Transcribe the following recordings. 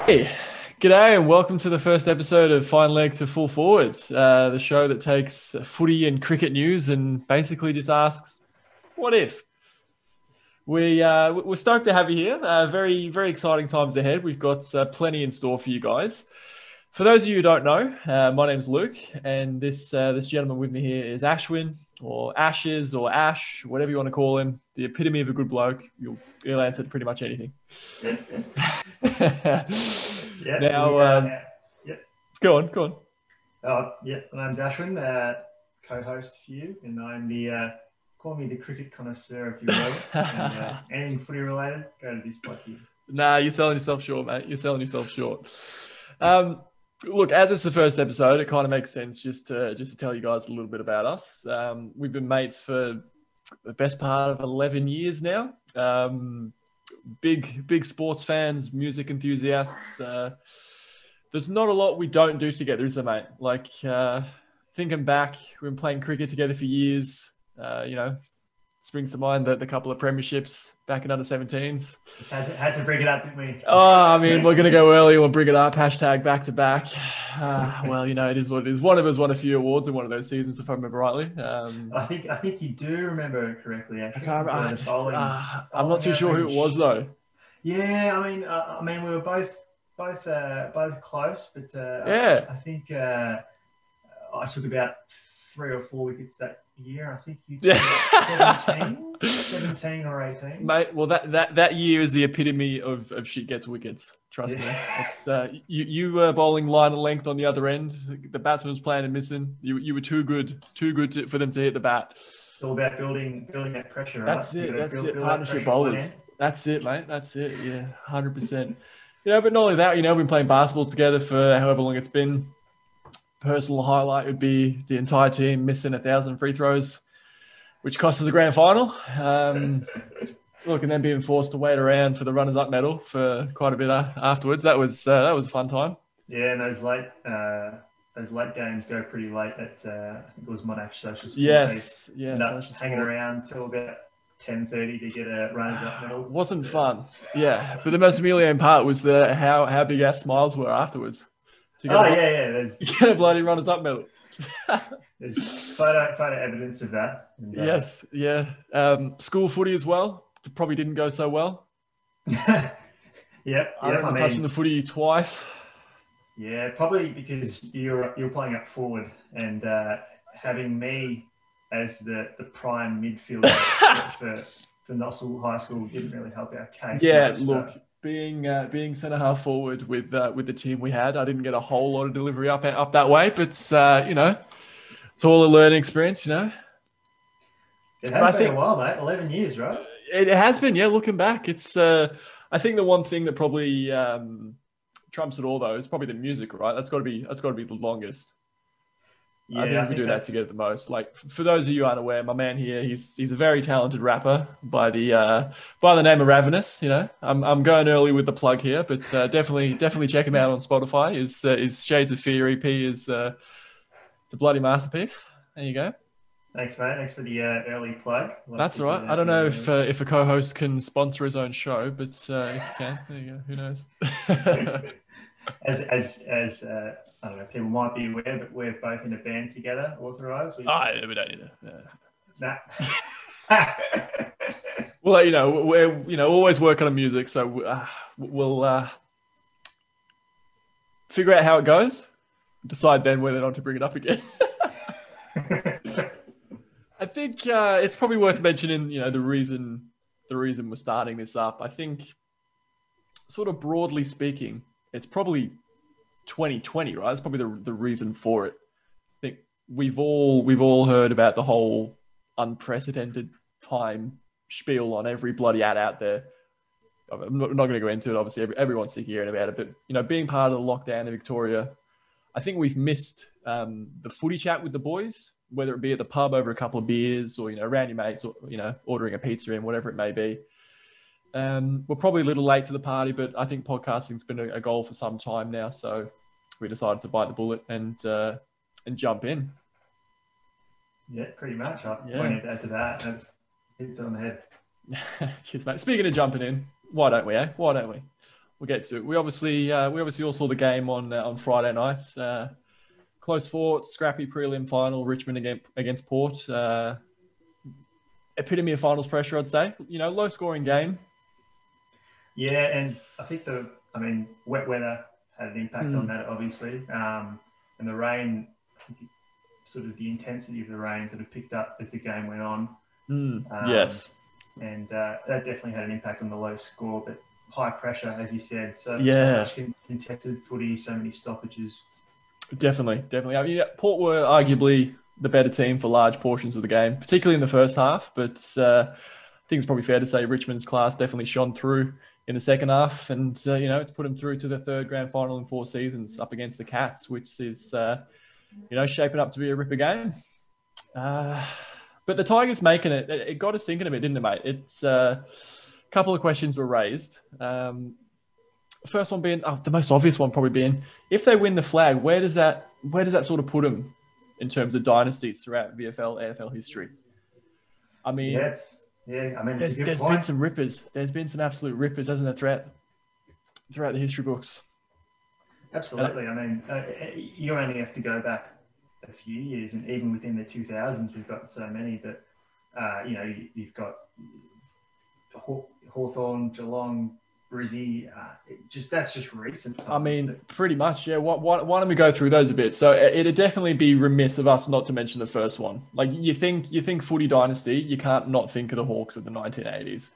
Hey, g'day and welcome to the first episode of Fine Leg to Full Forward, the show that takes footy and cricket news and basically just asks, what if? We're stoked to have you here. Very, very exciting times ahead. We've got plenty in store for you guys. For those of you who don't know, my name's Luke, and this gentleman with me here is Ashwin, or Ashes, or Ash, whatever you want to call him, the epitome of a good bloke. He'll answer to pretty much anything. Yeah. Now, go on. My name's Ashwin, co-host for you, and I'm the call me the cricket connoisseur, if you will. And, anything footy related, go to this bloke here. Nah, you're selling yourself short, mate. You're selling yourself short. Look, as it's the first episode, it kind of makes sense just to tell you guys a little bit about us. We've been mates for the best part of 11 years now. Big sports fans, music enthusiasts. There's not a lot we don't do together, is there, mate? Like, thinking back, we've been playing cricket together for years. Springs to mind the couple of premierships back in under 17s. Just had to bring it up, didn't we? Oh, I mean, we're going to go early. We'll bring it up. Hashtag back to back. Well, it is what it is. One of us won a few awards in one of those seasons, if I remember rightly. I think you do remember it correctly, actually. I can't remember. I'm not too sure who it was, though. Yeah, I mean, we were both close, but yeah, I think I took about 3 or 4 wickets that year. I think you did 17 or 18. Mate, well, that year is the epitome of shit gets wickets. Trust me. It's, you were bowling line of length on the other end. The batsman was playing and missing. You were too good for them to hit the bat. It's all about building that pressure. That's right? it. Build partnership bowlers. That's it, mate. That's it. Yeah, 100%. But not only that, we've been playing basketball together for however long it's been. Personal highlight would be the entire team missing 1,000 free throws, which cost us a grand final. Look, and then being forced to wait around for the runners-up medal for quite a bit afterwards. That was a fun time. Yeah, and those late games go pretty late. At I think it was Monash Social Sport. Yes. Hanging around till about 10:30 to get a runners-up medal. Wasn't fun. Yeah, but the most humiliating part was how big our smiles were afterwards. There's get a bloody runners-up medal. There's photo evidence of that. And, yes, yeah. School footy as well. Probably didn't go so well. I remember touching the footy twice. Yeah, probably because you're playing up forward and having me as the prime midfielder for Nossal High School didn't really help our case. Yeah, look. Being centre half forward with the team we had, I didn't get a whole lot of delivery up that way, but it's all a learning experience, It has been a while, mate. 11 years, right? It has been, yeah. Looking back, it's I think the one thing that probably trumps it all though is probably the music, right? That's got to be the longest. Yeah, I think we do that together the most. Like, for those of you unaware, my man here, he's a very talented rapper by the name of Ravenous. I'm going early with the plug here, but definitely check him out on Spotify. His Shades of Fear EP is it's a bloody masterpiece. There you go. Thanks, mate. Thanks for the early plug. That's all right. I don't know if a co-host can sponsor his own show, but if you can, there you go. Who knows? As I don't know, people might be aware, but we're both in a band together, Authorised. We don't need to. Nah. Well, we're always working on music, so we'll figure out how it goes. Decide then whether or not to bring it up again. I think it's probably worth mentioning, the reason we're starting this up. I think, sort of broadly speaking, it's probably 2020, right? That's probably the reason for it. I think we've all heard about the whole unprecedented time spiel on every bloody ad out there. I'm not going to go into it. Obviously, everyone's sick of hearing about it. But being part of the lockdown in Victoria, I think we've missed the footy chat with the boys, whether it be at the pub over a couple of beers or around your mates, or ordering a pizza in, whatever it may be. We're probably a little late to the party, but I think podcasting's been a goal for some time now. So we decided to bite the bullet and jump in. Yeah, pretty much. I won't add to that. That's hits on the head. Cheers, mate. Speaking of jumping in, why don't we, eh? Why don't we? we'll get to it. We obviously all saw the game on Friday night. Close fought, scrappy prelim final, Richmond against Port. Epitome of finals pressure, I'd say. Low scoring game. Yeah, and I think wet weather had an impact on that, obviously. And the rain, sort of the intensity of the rain sort of picked up as the game went on. Yes. And that definitely had an impact on the low score, but high pressure, as you said. So much contested footy, so many stoppages. Definitely. I mean, Port were arguably the better team for large portions of the game, particularly in the first half. But I think it's probably fair to say Richmond's class definitely shone through in the second half. And, it's put them through to the third grand final in 4 seasons up against the Cats, which is, shaping up to be a ripper game. But the Tigers making it, it got us thinking a bit, didn't it, mate? It's a couple of questions were raised. First one being, the most obvious one probably being, if they win the flag, where does that sort of put them in terms of dynasties throughout VFL, AFL history? I mean, it's a good there's point. been some rippers. There's been some absolute rippers, hasn't there, throughout the history books? Absolutely. I mean, you only have to go back a few years, and even within the 2000s, we've got so many that, you've got Hawthorn, Geelong, Brizzy, that's just recent times. I mean, pretty much, yeah. Why don't we go through those a bit? So it'd definitely be remiss of us not to mention the first one. Like you think footy dynasty, you can't not think of the Hawks of the 1980s.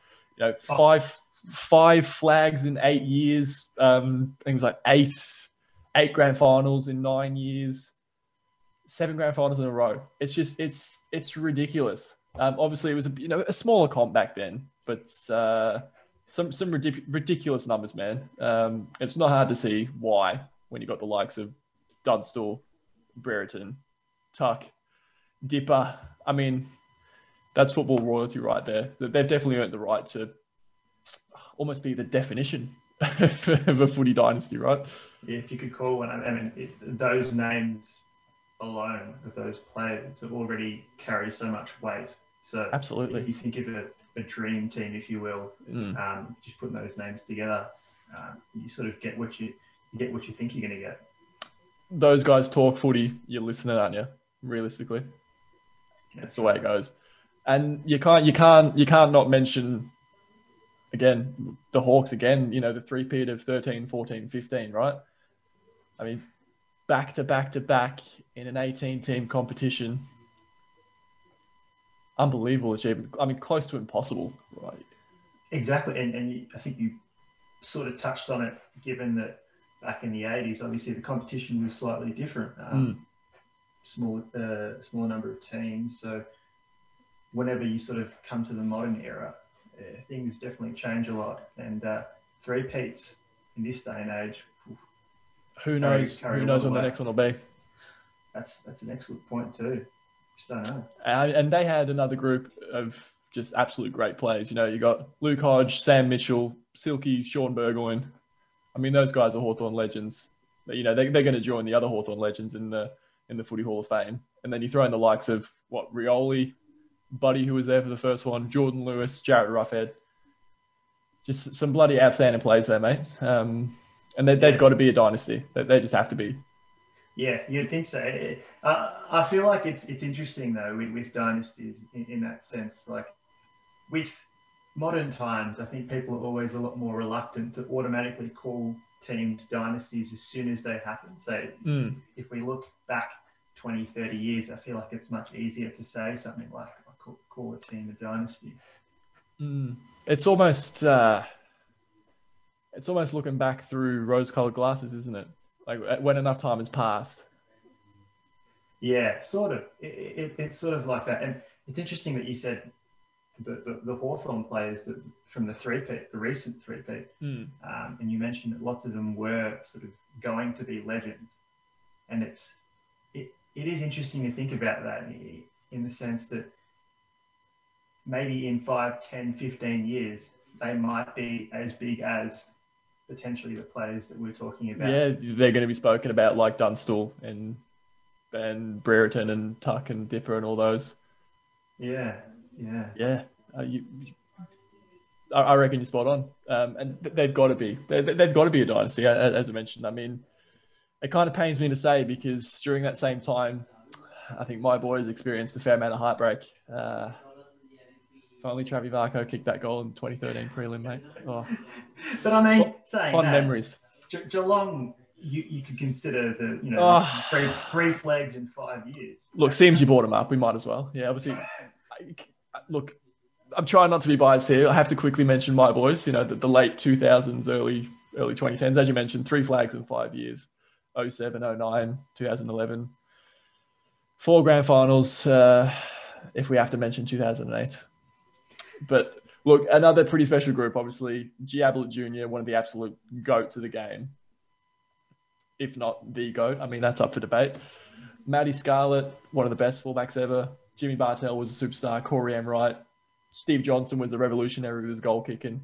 Five flags in 8 years. Things like eight grand finals in 9 years, 7 grand finals in a row. It's just it's ridiculous. Obviously, it was a smaller comp back then, but. Some ridiculous numbers, man. It's not hard to see why when you got the likes of Dunstall, Brereton, Tuck, Dipper. I mean, that's football royalty right there. They've definitely earned the right to almost be the definition of a footy dynasty, right? Yeah, if you could call one. I mean, those names alone of those players have already carried so much weight. So absolutely, if you think of a dream team, if you will, just putting those names together, you sort of get what you think you're going to get. Those guys talk footy. You're listening, aren't you? Realistically, that's the way it goes. And you can't not mention again the Hawks again. The three-peat of 13, 14, 15, right? I mean, back to back in an 18-team competition. Unbelievable achievement. I mean, close to impossible, right? Exactly, and I think you sort of touched on it, given that back in the 80s, obviously the competition was slightly different. Smaller number of teams. So whenever you sort of come to the modern era, things definitely change a lot. And three-peats in this day and age, who knows when the next one will be? That's an excellent point too. Just don't know. And they had another group of just absolute great players. You got Luke Hodge, Sam Mitchell, Silky, Sean Burgoyne. I mean, those guys are Hawthorn legends. They're going to join the other Hawthorn legends in the Footy Hall of Fame. And then you throw in the likes of Rioli, Buddy, who was there for the first one, Jordan Lewis, Jarrett Roughhead. Just some bloody outstanding players there, mate. And they've got to be a dynasty. They just have to be. Yeah, you'd think so. I feel like it's interesting though with dynasties in that sense. Like with modern times, I think people are always a lot more reluctant to automatically call teams dynasties as soon as they happen. So if we look back 20, 30 years, I feel like it's much easier to say something like call a team a dynasty. It's almost looking back through rose-colored glasses, isn't it? Like when enough time has passed. Yeah, sort of. It's sort of like that. And it's interesting that you said the Hawthorn players from the three-peat, the recent three-peat, and you mentioned that lots of them were sort of going to be legends. And it is interesting to think about that in the sense that maybe in 5, 10, 15 years, they might be as big as potentially the players that we're talking about. Yeah, they're going to be spoken about like Dunstall and Brereton and Tuck and Dipper and all those. Yeah. I reckon you're spot on. And they've got to be. They've got to be a dynasty, as I mentioned. I mean, it kind of pains me to say because during that same time, I think my boys experienced a fair amount of heartbreak. If only Travis Varco kicked that goal in 2013 prelim, mate. Oh. But I mean, fun memories. Geelong, you could consider the three flags in 5 years. Look, seems you brought them up. We might as well. Yeah, obviously. Look, I'm trying not to be biased here. I have to quickly mention my boys. The late 2000s, early 2010s. As you mentioned, 3 flags in 5 years: 07, 09, 2011. 4 grand finals. If we have to mention 2008. But look, another pretty special group, obviously. G. Ablett Jr., one of the absolute goats of the game. If not the GOAT. I mean, that's up for debate. Matty Scarlett, one of the best fullbacks ever. Jimmy Bartell was a superstar. Corey Enright. Steve Johnson was a revolutionary with his goal kicking.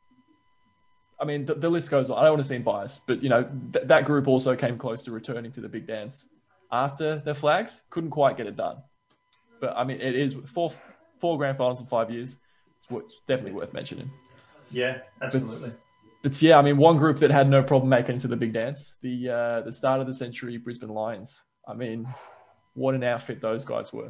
I mean, the list goes on. I don't want to seem biased, but, that group also came close to returning to the big dance after their flags. Couldn't quite get it done. But, I mean, it is four grand finals in 5 years. It's definitely worth mentioning. Yeah, absolutely. But yeah, I mean, one group that had no problem making it to the big dance, the start of the century Brisbane Lions. I mean, what an outfit those guys were.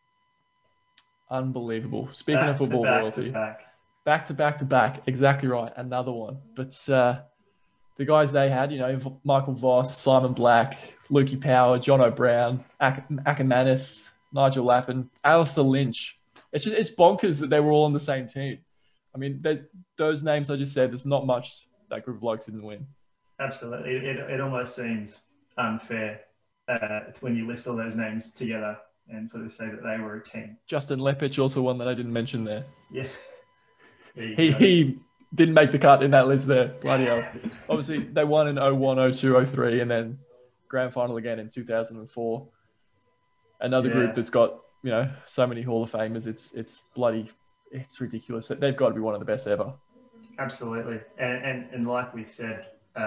Unbelievable. Speaking of football royalty. Back to back. Exactly right. Another one. But the guys they had, Michael Voss, Simon Black, Lukey Power, John O'Brien, Ackermanis, Nigel Lappin, Alistair Lynch. It's bonkers that they were all on the same team. I mean, those names I just said, there's not much that group of blokes didn't win. Absolutely. It almost seems unfair when you list all those names together and sort of say that they were a team. Justin Lepich, also one that I didn't mention there. Yeah. He didn't make the cut in that list there. Bloody hell. Obviously, they won in 01, 02, 03, and then grand final again in 2004. Another group that's got, so many Hall of Famers. It's ridiculous. They've got to be one of the best ever. Absolutely. And like we said,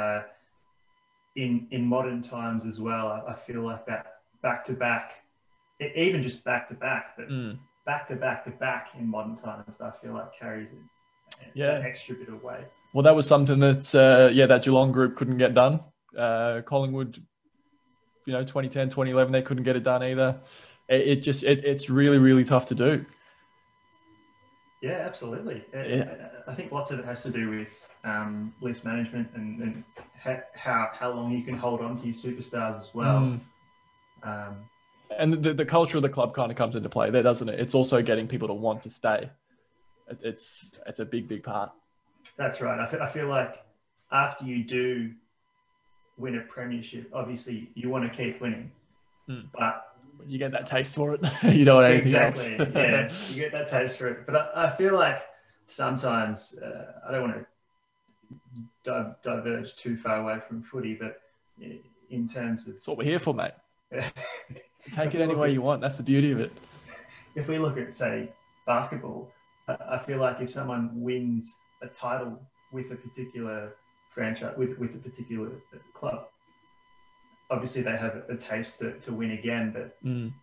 in modern times as well, I feel like that back-to-back, even just back-to-back, but back-to-back-to-back in modern times, I feel like carries an extra bit of weight. Well, that was something that, that Geelong group couldn't get done. Collingwood, 2010, 2011, they couldn't get it done either. It's really, really tough to do. Yeah, absolutely. I think lots of it has to do with list management and how long you can hold on to your superstars as well. And the culture of the club kind of comes into play there, doesn't it? It's also getting people to want to stay. It's a big, big part. That's right. I feel like after you do win a premiership, obviously you want to keep winning, but you get that taste for it. You don't want anything else. Exactly. Yeah, you get that taste for it. But I feel like sometimes I don't want to diverge too far away from footy, but in terms of... That's what we're here for, mate. Take it any way you want. That's the beauty of it. If we look at, say, basketball, I feel like if someone wins a title with a particular franchise, with a particular club, obviously they have a taste to win again, but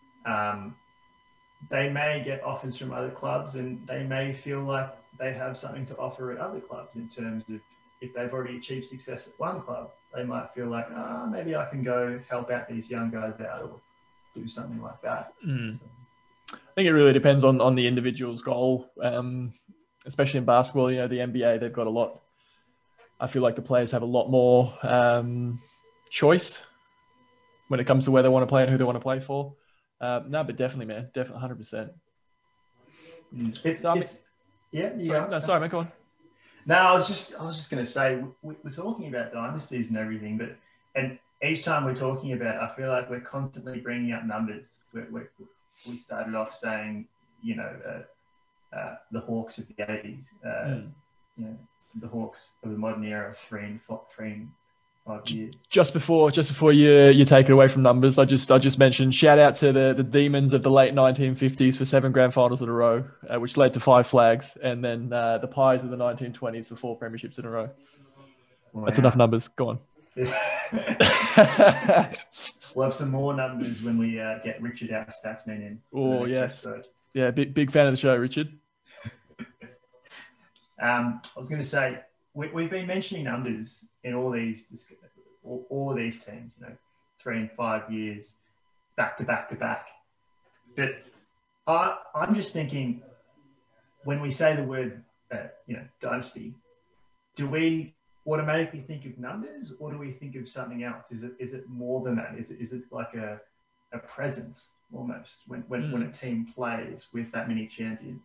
they may get offers from other clubs and they may feel like they have something to offer at other clubs in terms of if they've already achieved success at one club, they might feel like, maybe I can go help out these young guys out or do something like that. So. I think it really depends on the individual's goal, especially in basketball. The NBA, they've got a lot. I feel like the players have a lot more choice when it comes to where they want to play and who they want to play for. No, but definitely, man. Definitely 100%. Sorry, mate, go on. No, I was just going to say, we're talking about dynasties and everything, and each time we're talking about it, I feel like we're constantly bringing up numbers. We started off saying, the Hawks of the 80s, the Hawks of the modern era, 3 and 5 years. Just before you take it away from numbers, I just mentioned, shout out to the Demons of the late 1950s for 7 grand finals in a row, which led to 5 flags, and then the Pies of the 1920s for 4 premierships in a row. Wow. That's enough numbers. Go on. We'll have some more numbers when we get Richard, our statsman, in. Oh, yes. Episode. Yeah, big fan of the show, Richard. I was going to say we've been mentioning numbers in all of these teams. 3 and 5 years, back to back to back. But I'm just thinking, when we say the word, dynasty, do we automatically think of numbers, or do we think of something else? Is it more than that? Is it like a presence almost when a team plays with that many champions?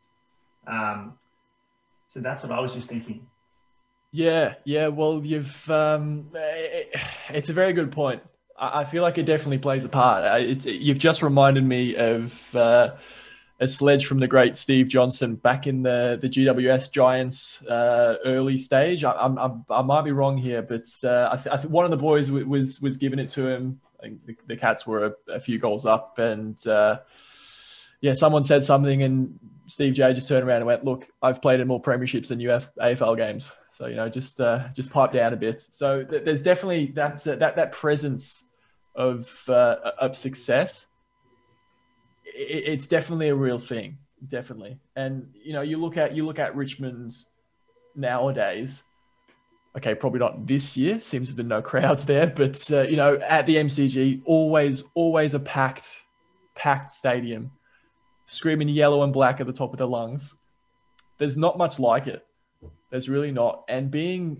So that's what I was just thinking. Yeah. Well, it's a very good point. I feel like it definitely plays a part. You've just reminded me of a sledge from the great Steve Johnson back in the GWS Giants early stage. I might be wrong here, but I think one of the boys was giving it to him. I think the Cats were a few goals up, and someone said something, and Steve J just turned around and went, "Look, I've played in more premierships than you have AFL games, so just pipe down a bit." So there's definitely that presence of success. It's definitely a real thing, definitely. And you look at Richmond nowadays. Okay, probably not this year. Seems to have been no crowds there, but at the MCG, always a packed stadium, screaming yellow and black at the top of their lungs. There's not much like it. There's really not. And being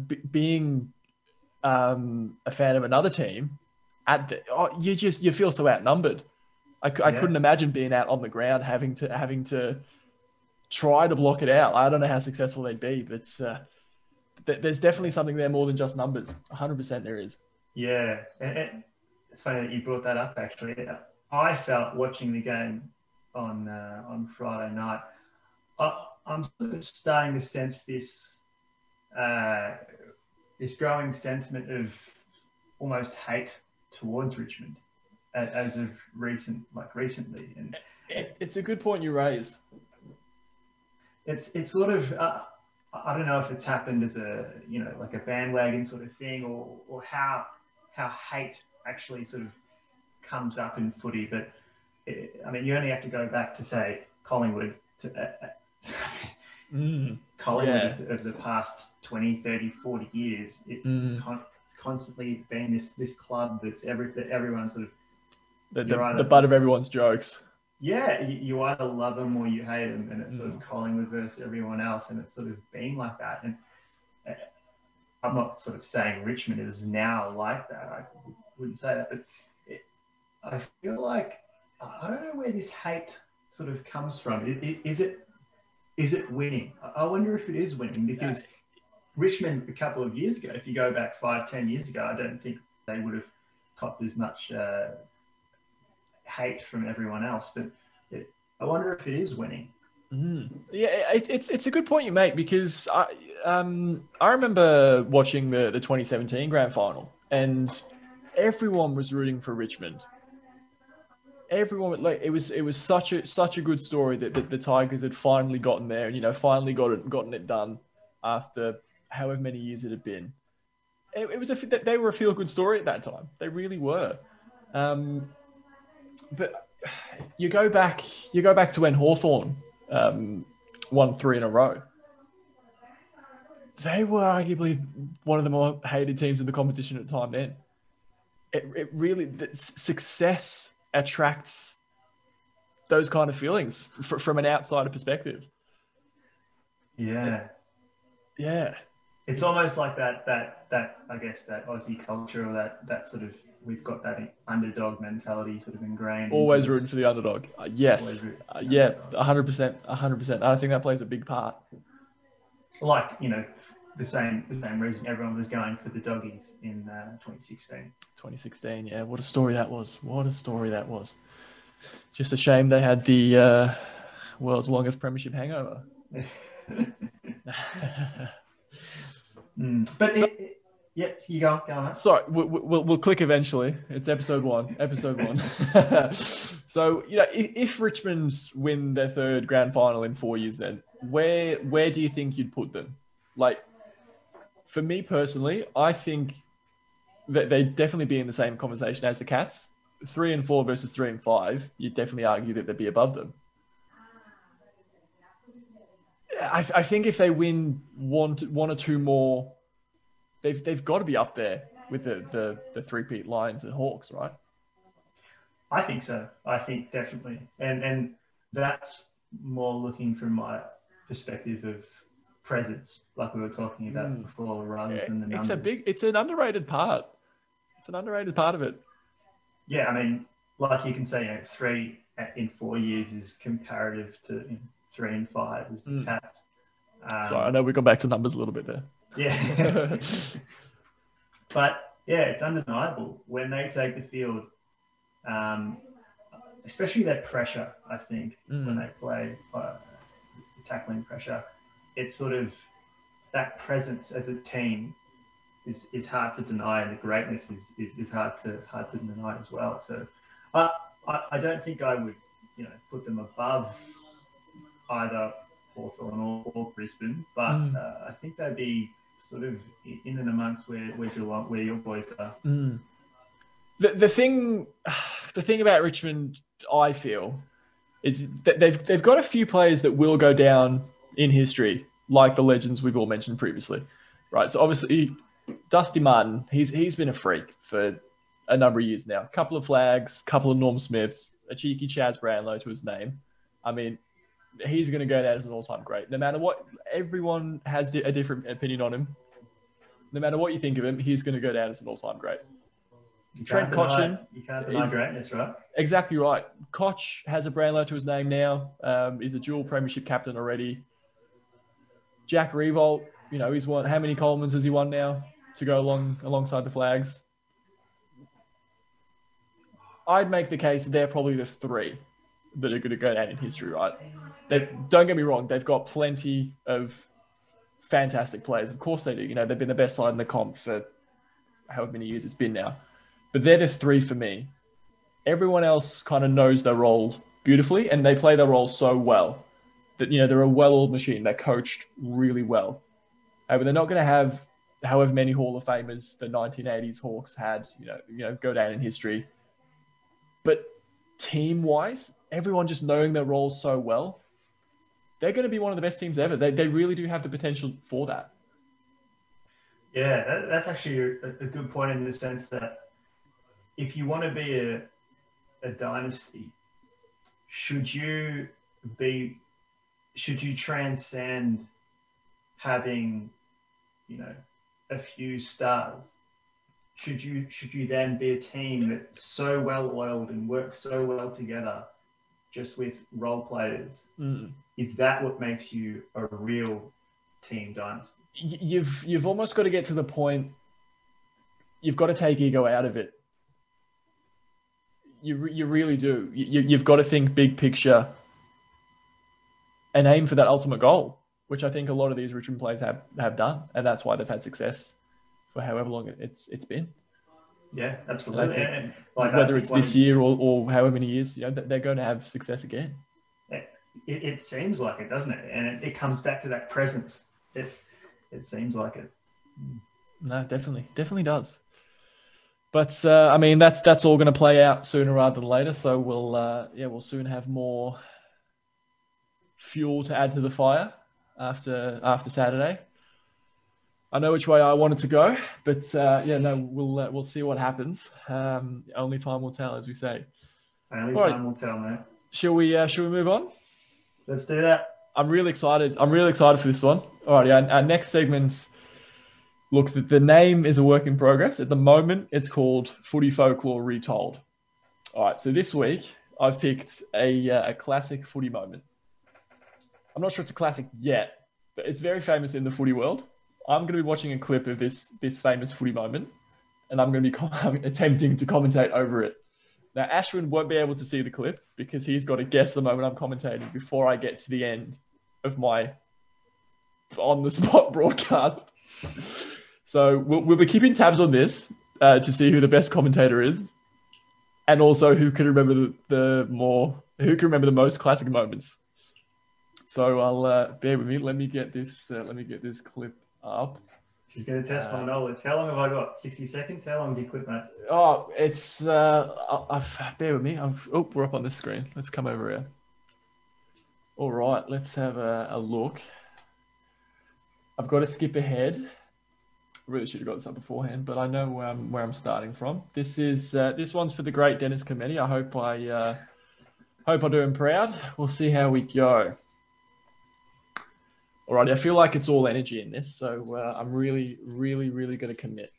a fan of another team, you feel so outnumbered. I couldn't imagine being out on the ground having to try to block it out. I don't know how successful they'd be, but there's definitely something there more than just numbers. 100% there is. Yeah, and it's funny that you brought that up. Actually, I felt watching the game on Friday night, I'm sort of starting to sense this growing sentiment of almost hate towards Richmond as of recently, and it's a good point you raise. It's sort of I don't know if it's happened as a like a bandwagon sort of thing, or how hate actually sort of comes up in footy, but you only have to go back to say Collingwood Collingwood of the past 20, 30, 40 years. It's constantly been this club that everyone sort of the butt of everyone's jokes. Yeah, you either love them or you hate them, and it's sort of Collingwood versus everyone else, and it's sort of been like that. And I'm not sort of saying Richmond is now like that. I wouldn't say that, but I feel like I don't know where this hate sort of comes from. Is it winning? I wonder if it is winning, because Richmond a couple of years ago, if you go back 5-10 years ago, I don't think they would have copped as much hate from everyone else. But I wonder if it is winning. Yeah, it's a good point you make, because I remember watching the 2017 grand final, and everyone was rooting for Richmond. Everyone, it was such a good story that the Tigers had finally gotten there, and finally gotten it done after however many years it had been. They were a feel good story at that time. They really were. But you go back to when Hawthorn won 3 in a row. They were arguably one of the more hated teams in the competition at the time then. It really, success attracts those kind of feelings from an outsider perspective. Yeah. It's almost like that I guess that Aussie culture, or that sort of, we've got that underdog mentality sort of ingrained. Always rooting for the underdog. Yes. 100%. I think that plays a big part. Like, the same reason everyone was going for the doggies in 2016. 2016, yeah. What a story that was. Just a shame they had the world's longest premiership hangover. But you go on. Sorry, we'll click eventually. It's episode one. So, if Richmond win their third grand final in 4 years, then where do you think you'd put them? Like, for me personally, I think that they'd definitely be in the same conversation as the Cats. 3 and 4 versus 3 and 5, you'd definitely argue that they'd be above them. I think if they win one or two more, they've got to be up there with the three-peat Lions and Hawks, right? I think so. I think definitely, and that's more looking from my perspective of presence, like we were talking about before, rather than the numbers. It's an underrated part. It's an underrated part of it. Yeah, I mean, like you can say, 3 in 4 years is comparative to 3 and 5 is the Cats. Sorry, I know we got back to numbers a little bit there. Yeah. But yeah, it's undeniable when they take the field, especially their pressure, I think, when they play tackling pressure, it's sort of that presence as a team is hard to deny, and the greatness is hard to deny as well. So I don't think I would put them above either Hawthorn or Brisbane, but I think they'd be sort of in and amongst where your boys are. The thing about Richmond, I feel, is that they've got a few players that will go down in history, like the legends we've all mentioned previously, right? So obviously, Dusty Martin, he's been a freak for a number of years now. A couple of flags, couple of Norm Smiths, a cheeky Chaz Brownlow to his name. I mean, he's going to go down as an all-time great. No matter what, everyone has a different opinion on him. No matter what you think of him, he's going to go down as an all-time great. Trent Cotchin. You can't deny greatness, right? Exactly right. Koch has a Brownlow to his name now. He's a dual premiership captain already. Jack Revolt, he's won. How many Colemans has he won now to go alongside the flags? I'd make the case they're probably the 3 that are going to go down in history, right? Don't get me wrong, they've got plenty of fantastic players. Of course they do. They've been the best side in the comp for however many years it's been now. But they're the 3 for me. Everyone else kind of knows their role beautifully, and they play their role so well that, they're a well-oiled machine. They're coached really well. But they're not going to have however many Hall of Famers the 1980s Hawks had, go down in history. But team-wise, everyone just knowing their roles so well, they're going to be one of the best teams ever. They really do have the potential for that. Yeah, that's actually a good point in the sense that if you want to be a dynasty, should you transcend having, a few stars? Should you then be a team that's so well oiled and works so well together, just with role players? Is that what makes you a real team dynasty? You've almost got to get to the point. You've got to take ego out of it. You really do. You've got to think big picture and aim for that ultimate goal, which I think a lot of these Richmond players have done, and that's why they've had success for however long it's been. Yeah, absolutely. And whether it's this year or however many years, they're going to have success again. It seems like it, doesn't it? And it comes back to that presence. It seems like it. No, definitely does. But I mean, that's all going to play out sooner rather than later. So we'll soon have more fuel to add to the fire after Saturday. I know which way I wanted to go, but we'll see what happens. Only time will tell, as we say. Only time will tell, mate. Shall we move on? Let's do that. I'm really excited for this one. All right, our next segment. Look, the name is a work in progress. At the moment, it's called Footy Folklore Retold. All right, so this week, I've picked a classic footy moment. I'm not sure it's a classic yet, but it's very famous in the footy world. I'm going to be watching a clip of this famous footy moment, and I'm going to be attempting to commentate over it. Now, Ashwin won't be able to see the clip because he's got to guess the moment I'm commentating before I get to the end of my on-the-spot broadcast. So we'll be keeping tabs on this to see who the best commentator is, and also who can remember the most classic moments. So I'll bear with me. Let me get this clip up. She's going to test my knowledge. How long have I got? 60 seconds? How long do you clip, mate? Oh, it's bear with me. We're up on this screen. Let's come over here. All right, let's have a look. I've got to skip ahead. I really should have got this up beforehand, but I know where I'm starting from. This one's for the great Dennis Cometti. I hope I do him proud. We'll see how we go. Alrighty, I feel like it's all energy in this, so I'm really, really, really going to commit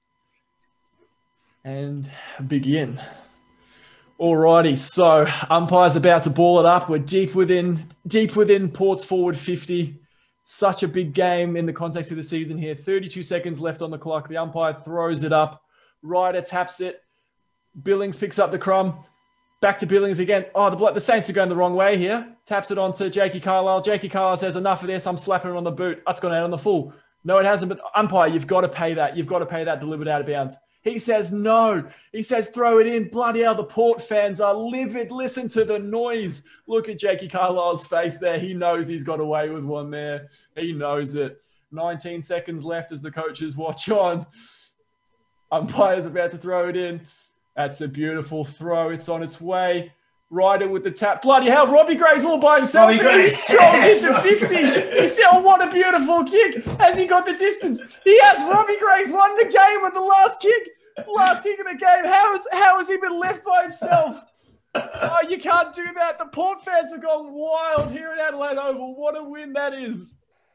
and begin. Alrighty, so umpire's about to ball it up. We're deep within Port's forward 50. Such a big game in the context of the season here. 32 seconds left on the clock. The umpire throws it up. Ryder taps it. Billings picks up the crumb. Back to Billings again. Oh, the Saints are going the wrong way here. Taps it on to Jakey Carlisle. Jakey Carlisle says, enough of this. I'm slapping it on the boot. That's gone out on the full. No, it hasn't. But umpire, you've got to pay that. You've got to pay that delivered out of bounds. He says no. He says throw it in. Bloody hell, the Port fans are livid. Listen to the noise. Look at Jakey Carlisle's face there. He knows he's got away with one there. He knows it. 19 seconds left as the coaches watch on. Umpire's about to throw it in. That's a beautiful throw. It's on its way. Ryder with the tap. Bloody hell, Robbie Gray's all by himself. He strolls into 50. He said, oh, what a beautiful kick. Has he got the distance? He has. Robbie Gray's won the game with the last kick. Last kick of the game. How has he been left by himself? Oh, you can't do that. The Port fans have gone wild here at Adelaide Oval. What a win that is.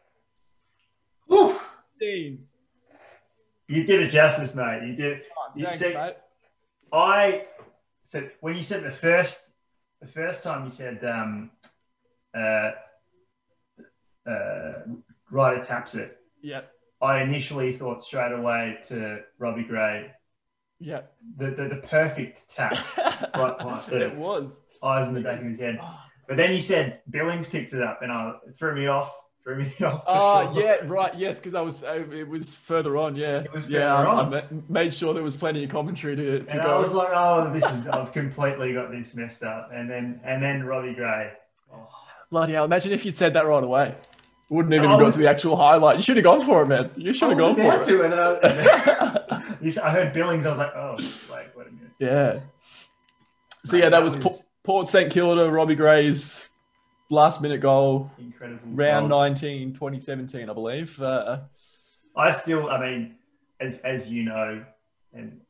Oof. Dean. You did it justice, mate. You did. Thanks, mate. So when you said the first time you said Ryder taps it. Yeah. I initially thought straight away to Robbie Gray. Yeah. The perfect tap. Right, it was. Eyes in the back of his head. But then you said Billings picked it up and it threw me off. Oh, sure. Yeah, right. Yes, because it was further on. Yeah. It was further on. I made sure there was plenty of commentary to and go. I was like, I've completely got this messed up. And then Robbie Gray. Oh. Bloody hell. Imagine if you'd said that right away. Wouldn't even got to the actual highlight. You should have gone for it, man. You should have gone for it. And then I heard Billings. I was like, oh, wait a minute. Yeah. So, mate, that was Port St Kilda, Robbie Gray's last minute goal. Incredible. Round 19, 2017, I believe. As you know, and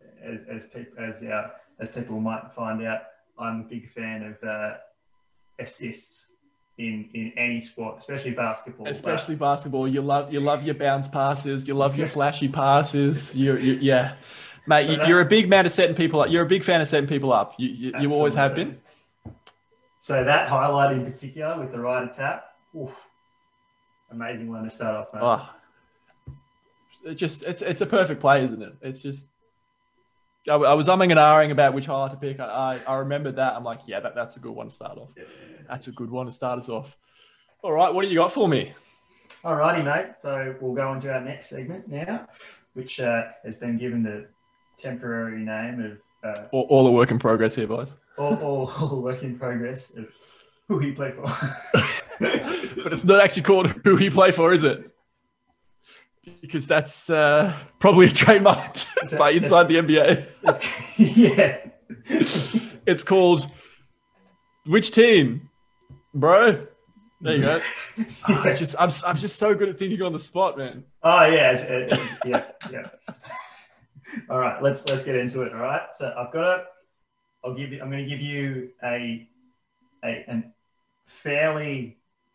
as people might find out, I'm a big fan of assists in any sport, especially basketball. Especially basketball. You love your bounce passes. You love your flashy passes. Yeah. Mate, you're a big man of setting people up. You're a big fan of setting people up. You always have been. So that highlight in particular with the Ryder tap, amazing one to start off, mate. Oh, it's a perfect play, isn't it? It's just I was umming and ahhing about which highlight to pick. I remembered that. I'm like, yeah, that's a good one to start off. Yeah. That's a good one to start us off. All right, what do you got for me? All righty, mate. So we'll go on to our next segment now, which has been given the temporary name of... all the work in progress here, boys. All the work in progress of who he played for. But it's not actually called who he played for, is it? Because that's probably a trademark by inside the NBA. Yeah. It's called which team, bro? There you go. I'm just so good at thinking on the spot, man. Oh yeah, yeah. All right, let's get into it. All right, so I'm going to give you a fairly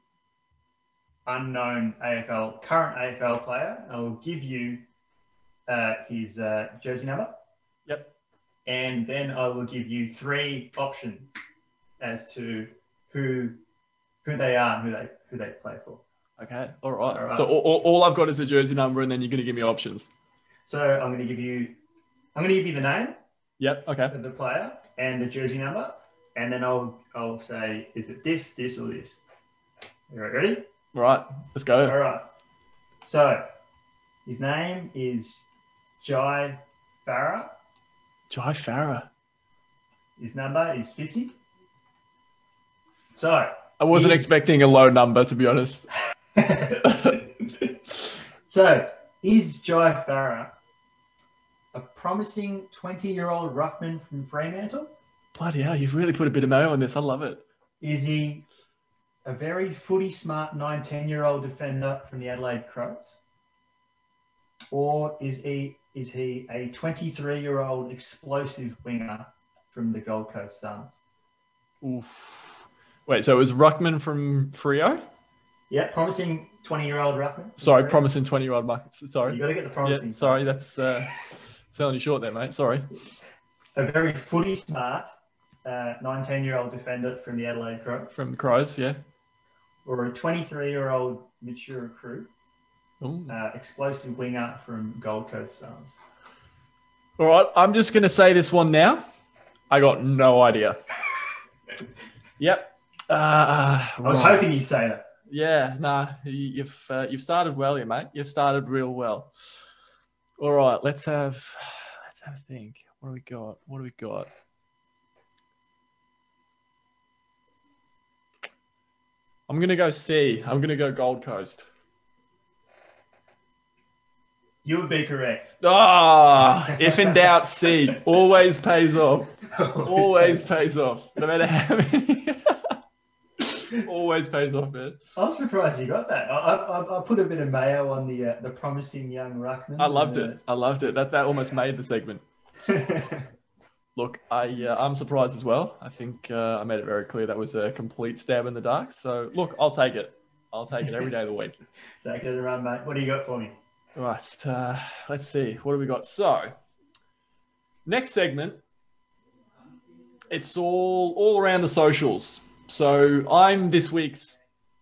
unknown current AFL player. I will give you his jersey number. Yep. And then I will give you 3 options as to who they are and who they play for. Okay. All right. So all I've got is a jersey number, and then you're going to give me options. So I'm going to give you the name. Yep. Okay. Of the player and the jersey number, and then I'll say, is it this, or this? All right, ready? All right. Let's go. All right. So his name is Jai Farah. Jai Farah. His number is 50. So I wasn't expecting a low number, to be honest. So is Jai Farah a promising 20-year-old ruckman from Fremantle? Bloody hell, you've really put a bit of mayo on this. I love it. Is he a very footy smart 9-10-year-old defender from the Adelaide Crows? Or is he a 23-year-old explosive winger from the Gold Coast Suns? Oof. Wait, so it was Ruckman from Freo? Yeah, promising 20-year-old Ruckman. Sorry, promising 20-year-old Mark. Sorry. You got to get the promising. Yeah, sorry, that's selling you short there, mate. Sorry. A very footy smart 19-year-old defender from the Adelaide Crows. From the Crows, yeah. Or a 23-year-old mature recruit, explosive winger from Gold Coast Suns. All right, I'm just going to say this one now. I got no idea. Yep. I was hoping you'd say that. Yeah, nah, you've started well here, mate. You've started real well. All right, let's have a think. What do we got? I'm going to go C. I'm going to go Gold Coast. You would be correct. If in doubt, C. Always pays off. Always pays off. No matter how many. Always pays off, man. I'm surprised you got that. I put a bit of mayo on the promising young Ruckman. I loved it. That almost made the segment. Look, I'm surprised as well. I think I made it very clear that was a complete stab in the dark. So, look, I'll take it. I'll take it every day of the week. Take it around, mate. What do you got for me? Right. Let's see. What do we got? So, next segment, it's all around the socials. So, I'm this week's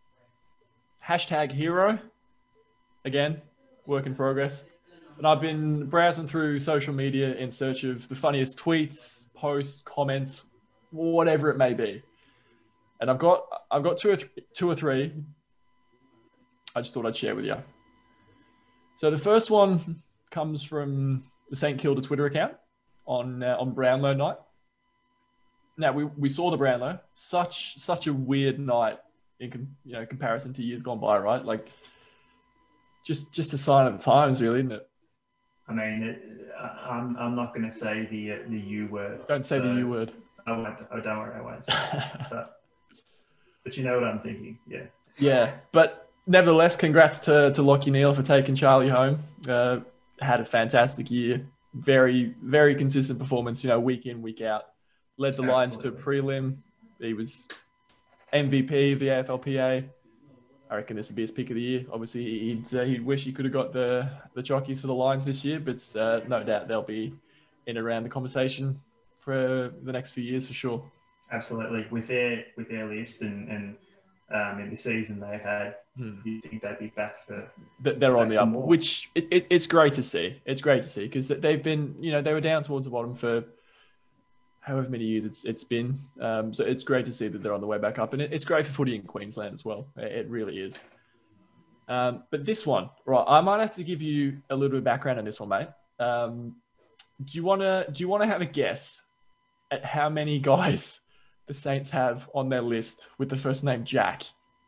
#hero. Again, work in progress. And I've been browsing through social media in search of the funniest tweets, posts, comments, whatever it may be. And I've got two or three. I just thought I'd share with you. So the first one comes from the St Kilda Twitter account on Brownlow night. Now we saw the Brownlow, such a weird night in comparison to years gone by, right? Like just a sign of the times, really, isn't it? I mean, I'm not going to say the U word. Don't say the U word. I won't. Oh, don't worry, I won't say it. But you know what I'm thinking, yeah. Yeah, but nevertheless, congrats to Lachie Neale for taking Charlie home. Had a fantastic year. Very, very consistent performance, week in, week out. Led the Lions to prelim. He was MVP of the AFLPA. I reckon this would be his pick of the year. Obviously, he'd wish he could have got the chockies for the Lions this year, but no doubt they'll be in and around the conversation for the next few years for sure. Absolutely, with their list and in the season they had, you think they'd be back for? They're on the up, which it's great to see. It's great to see because they've been, they were down towards the bottom for however many years it's been. So it's great to see that they're on the way back up. And it's great for footy in Queensland as well. It really is. But this one, right, I might have to give you a little bit of background on this one, mate. Do you want to have a guess at how many guys the Saints have on their list with the first name Jack?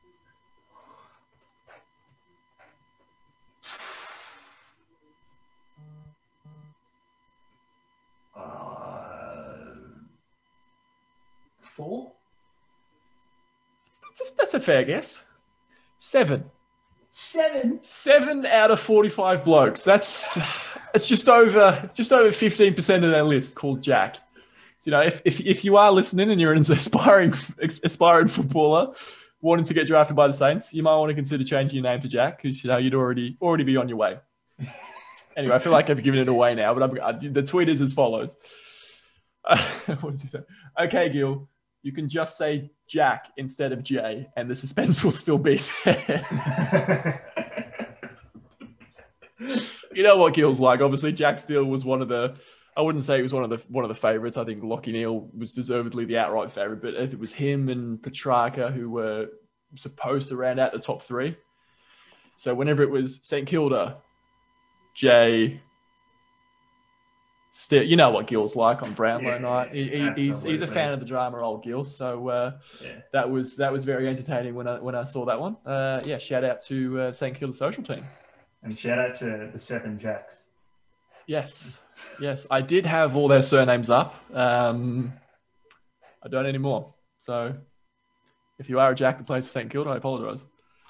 Four? That's a fair guess. 7. 7 out of 45 blokes. It's just over 15% of their list called Jack. So, if you are listening and you're an aspiring footballer wanting to get drafted by the Saints, you might want to consider changing your name to Jack because you'd already be on your way. Anyway, I feel like I've given it away now, but the tweet is as follows. What does he say? Okay, Gil, you can just say Jack instead of Jay, and the suspense will still be there. You know what Gil's like. Obviously, Jack Steele was one of the. I wouldn't say he was one of the favourites. I think Lachie Neale was deservedly the outright favourite, but it was him and Petrarca who were supposed to round out the top 3. So whenever it was St Kilda, Jay. Still, you know what Gil's like on Brownlow night. He's a fan of the drama, old Gil. So that was very entertaining when I saw that one. Shout out to St Kilda social team, and shout out to the 7 Jacks. Yes, I did have all their surnames up. I don't anymore. So If you are a Jack that plays for St Kilda, I apologise.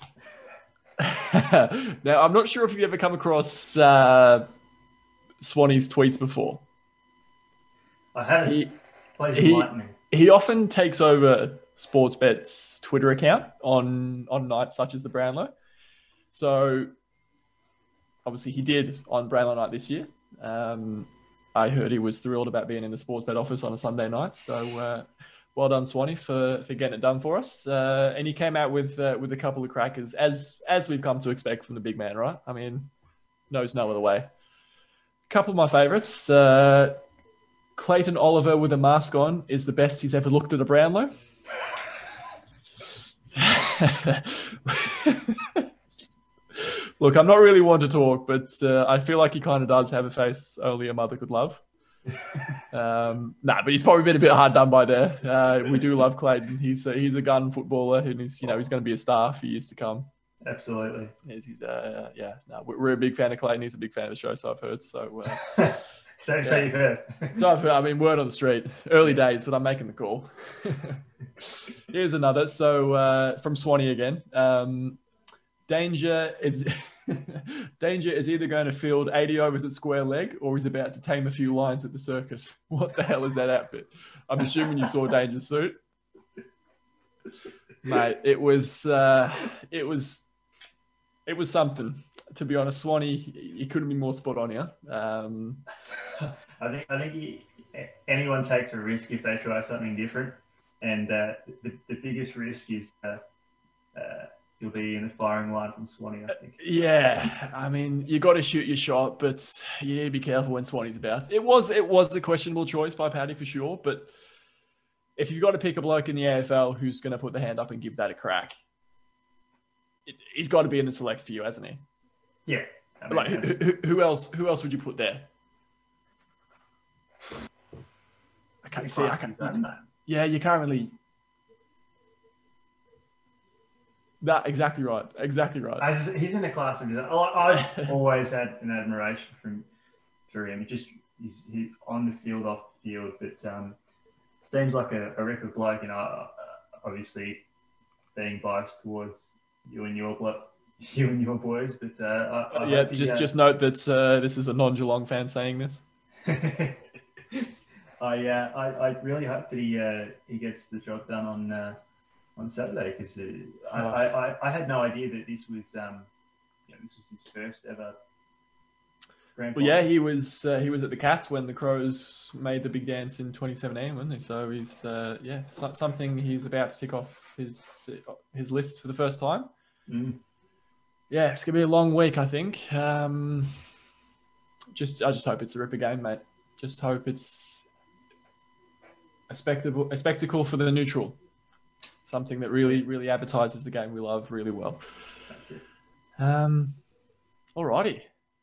Now, I'm not sure if you've ever come across Swanee's tweets before. I haven't. He, Please he, enlighten me. he often takes over Sportsbet's Twitter account on nights such as the Brownlow. So, obviously, he did on Brownlow night this year. I heard he was thrilled about being in the Sportsbet office on a Sunday night. So, well done, Swanee, for getting it done for us. And he came out with a couple of crackers, as we've come to expect from the big man, right? I mean, knows no other way. A couple of my favourites. Clayton Oliver with a mask on is the best he's ever looked at a Brownlow. Look, I'm not really one to talk, but I feel like he kind of does have a face only a mother could love. But he's probably been a bit hard done by there. We do love Clayton. He's a gun footballer, and he's going to be a star for years to come. Absolutely. We're a big fan of Clayton. He's a big fan of the show, so I've heard. So you've heard. So I've heard. I mean, word on the street. Early days, but I'm making the call. Here's another. So from Swanee again. Danger is either going to field 80 overs at square leg or he's about to tame a few lions at the circus. What the hell is that outfit? I'm assuming you saw Danger's suit. Mate, it was something. To be honest, Swanee, he couldn't be more spot on here. I think anyone takes a risk if they try something different, and the biggest risk is you'll be in the firing line from Swanee, I think. Yeah, I mean, you got to shoot your shot, but you need to be careful when Swanee's about. It was a questionable choice by Paddy for sure, but if you've got to pick a bloke in the AFL who's going to put the hand up and give that a crack, he's got to be in the select for you, hasn't he? Yeah. I mean, like, who else would you put there? I can't see. Yeah, you can't really. That exactly right. He's in a class of his own. I've always had an admiration for him. He's on the field, off the field, but seems like a record bloke. And obviously being biased towards you and your boys, but just note that this is a non-Geelong fan saying this. I really hope that he gets the job done on Saturday, because I had no idea that this was his first ever grand final. Well, yeah, he was at the Cats when the Crows made the big dance in 2017, wasn't he? So he's something he's about to tick off his list for the first time. Mm. Yeah, it's gonna be a long week, I think. I just hope it's a ripper game, mate. Just hope it's a spectacle for the neutral. Something that really advertises the game we love really well. That's it. Alrighty.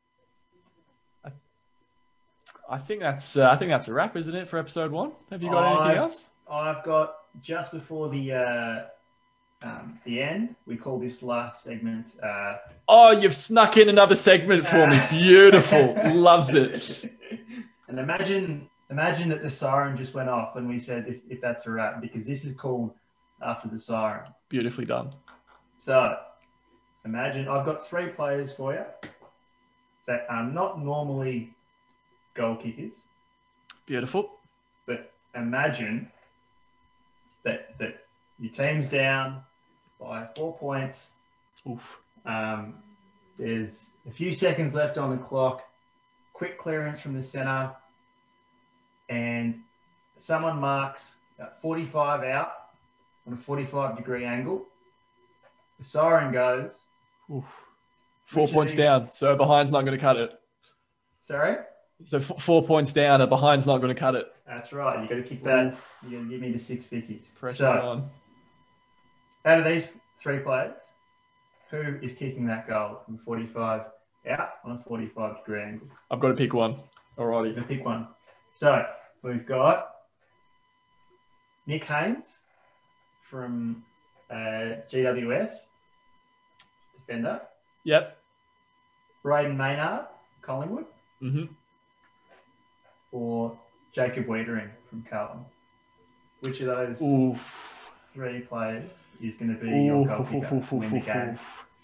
I think that's a wrap, isn't it, for episode 1? Have you got anything else? I've got, just before the end, we call this last segment. You've snuck in another segment for me. Beautiful. Loves it. And imagine that the siren just went off when we said if that's a wrap, because this is called after the siren. Beautifully done. So imagine I've got 3 players for you that are not normally goal kickers. Beautiful. But imagine that your team's down by 4 points. Oof. There's a few seconds left on the clock. Quick clearance from the centre, and someone marks 45 out on a 45-degree angle. The siren goes. Oof. 4 points down, so behind's not going to cut it. Sorry? So 4 points down, a behind's not going to cut it. That's right. You got to kick that. You got to give me the 6 pickies. Pressure's on. Out of these 3 players, who is kicking that goal from 45 out on a 45-degree angle? I've got to pick one. Alrighty. You've got to pick one. So we've got Nick Haynes from GWS, defender. Yep. Braden Maynard, Collingwood. Mm-hmm. Or Jacob Wiedering from Carlton. Which of those 3 players is going to be your goal kicker to win the game?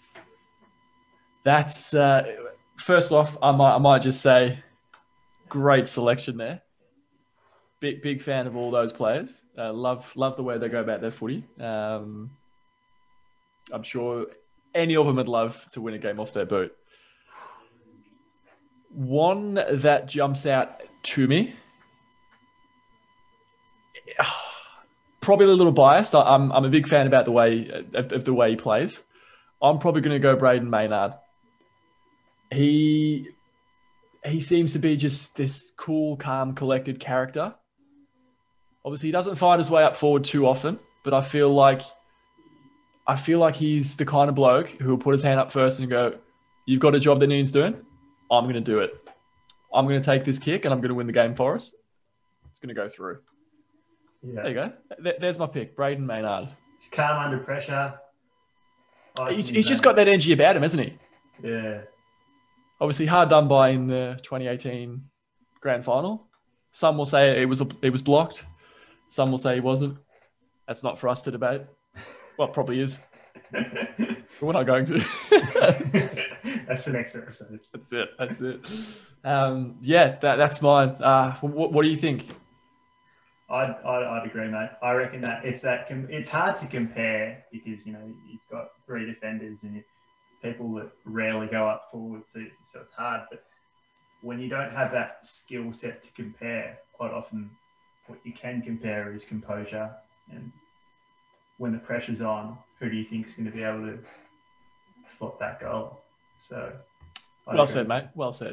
That's first off, I might just say, great selection there. Big fan of all those players. Love the way they go about their footy. I'm sure any of them would love to win a game off their boot. One that jumps out to me, probably a little biased. I'm a big fan about the way he plays. I'm probably going to go Braden Maynard. He seems to be just this cool, calm, collected character. Obviously, he doesn't find his way up forward too often, but I feel like he's the kind of bloke who will put his hand up first and go, "You've got a job that needs doing. I'm going to do it. I'm going to take this kick and I'm going to win the game for us. It's going to go through." Yeah. There you go. There's my pick, Braden Maynard. He's calm under pressure. He's just got that energy about him, hasn't he? Yeah. Obviously, hard done by in the 2018 grand final. Some will say it was blocked. Some will say he wasn't. That's not for us to debate. Well, it probably is. But we're not going to. That's the next episode. That's it. Yeah, that's mine. What do you think? I'd agree, mate. I reckon that it's hard to compare because you've got 3 defenders and people that rarely go up forward, so it's hard. But when you don't have that skill set to compare, quite often what you can compare is composure. And when the pressure's on, who do you think is going to be able to slot that goal? So, well said, mate. Well said.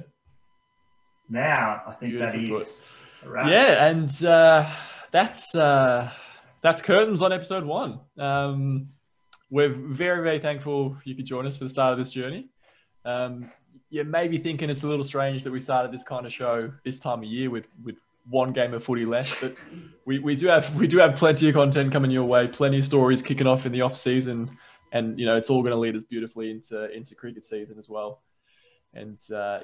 Now I think that is a wrap. Yeah, and that's curtains on episode 1. We're very, very thankful you could join us for the start of this journey. You may be thinking it's a little strange that we started this kind of show this time of year with one game of footy left, but we do have plenty of content coming your way, plenty of stories kicking off in the off season, and it's all going to lead us beautifully into cricket season as well. And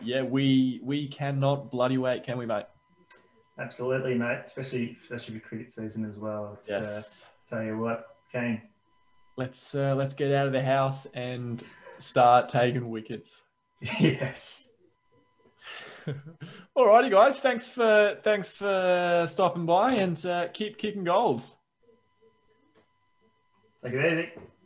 we cannot bloody wait, can we, mate? Absolutely, mate. Especially with cricket season as well. Yes. Tell you what, Kane. Let's get out of the house and start taking wickets. Yes. Alrighty, guys. Thanks for stopping by and keep kicking goals. Take it easy.